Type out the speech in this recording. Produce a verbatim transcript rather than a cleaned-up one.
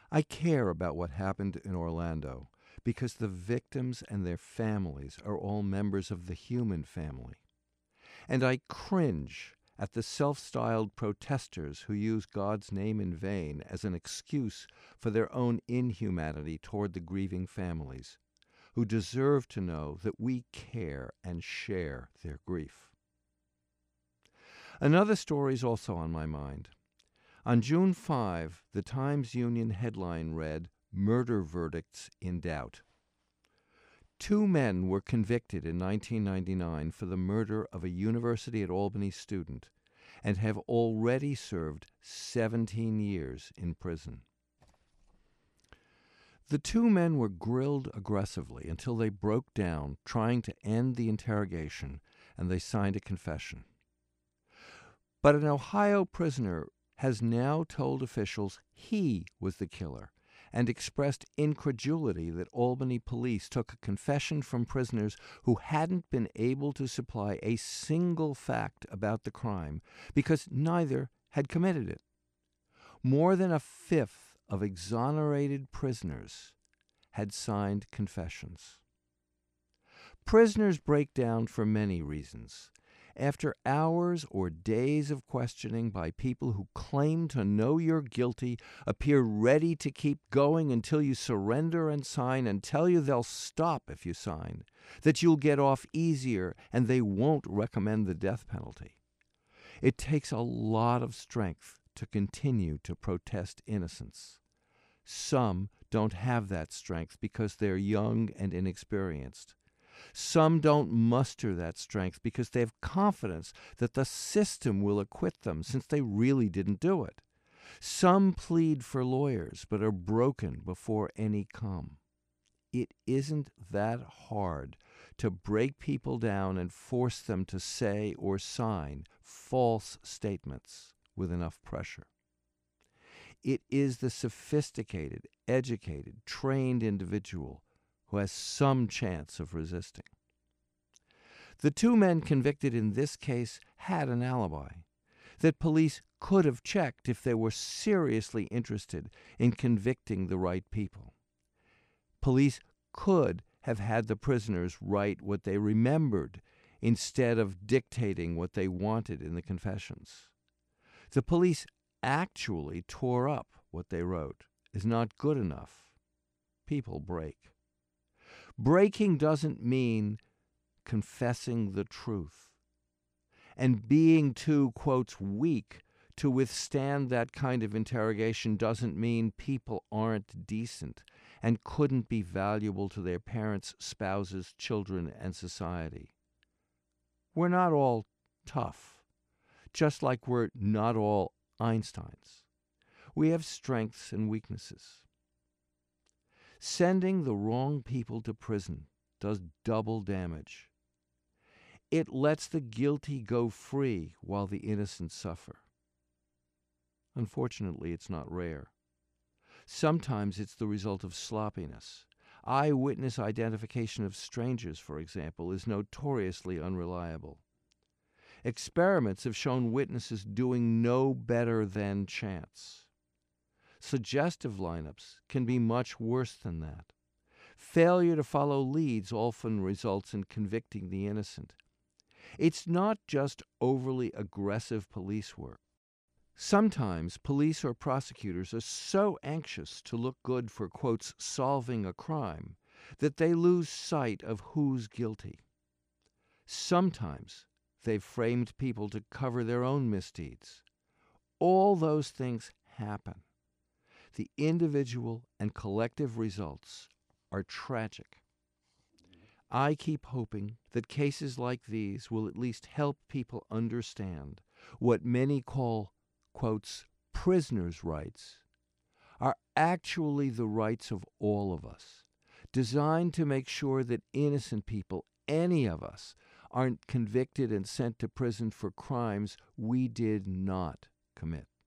I care about what happened in Orlando because the victims and their families are all members of the human family. And I cringe at the self-styled protesters who use God's name in vain as an excuse for their own inhumanity toward the grieving families, who deserve to know that we care and share their grief. Another story is also on my mind. On June fifth, the Times-Union headline read, "Murder Verdicts in Doubt." Two men were convicted in nineteen ninety-nine for the murder of a University at Albany student and have already served seventeen years in prison. The two men were grilled aggressively until they broke down, trying to end the interrogation, and they signed a confession. But an Ohio prisoner has now told officials he was the killer and expressed incredulity that Albany police took a confession from prisoners who hadn't been able to supply a single fact about the crime because neither had committed it. More than a fifth of exonerated prisoners had signed confessions. Prisoners break down for many reasons. After hours or days of questioning by people who claim to know you're guilty, appear ready to keep going until you surrender and sign, and tell you they'll stop if you sign, that you'll get off easier and they won't recommend the death penalty. It takes a lot of strength to continue to protest innocence. Some don't have that strength because they're young and inexperienced. Some don't muster that strength because they have confidence that the system will acquit them since they really didn't do it. Some plead for lawyers but are broken before any come. It isn't that hard to break people down and force them to say or sign false statements with enough pressure. It is the sophisticated, educated, trained individual who has some chance of resisting. The two men convicted in this case had an alibi that police could have checked if they were seriously interested in convicting the right people. Police could have had the prisoners write what they remembered instead of dictating what they wanted in the confessions. The police actually tore up what they wrote is not good enough. People break. Breaking doesn't mean confessing the truth. And being too, quotes, weak to withstand that kind of interrogation doesn't mean people aren't decent and couldn't be valuable to their parents, spouses, children, and society. We're not all tough, just like we're not all Einsteins. We have strengths and weaknesses. Sending the wrong people to prison does double damage. It lets the guilty go free while the innocent suffer. Unfortunately, it's not rare. Sometimes it's the result of sloppiness. Eyewitness identification of strangers, for example, is notoriously unreliable. Experiments have shown witnesses doing no better than chance. Suggestive lineups can be much worse than that. Failure to follow leads often results in convicting the innocent. It's not just overly aggressive police work. Sometimes police or prosecutors are so anxious to look good for, quotes, solving a crime that they lose sight of who's guilty. Sometimes they've framed people to cover their own misdeeds. All those things happen. The individual and collective results are tragic. I keep hoping that cases like these will at least help people understand what many call, quotes, prisoners' rights are actually the rights of all of us, designed to make sure that innocent people, any of us, aren't convicted and sent to prison for crimes we did not commit.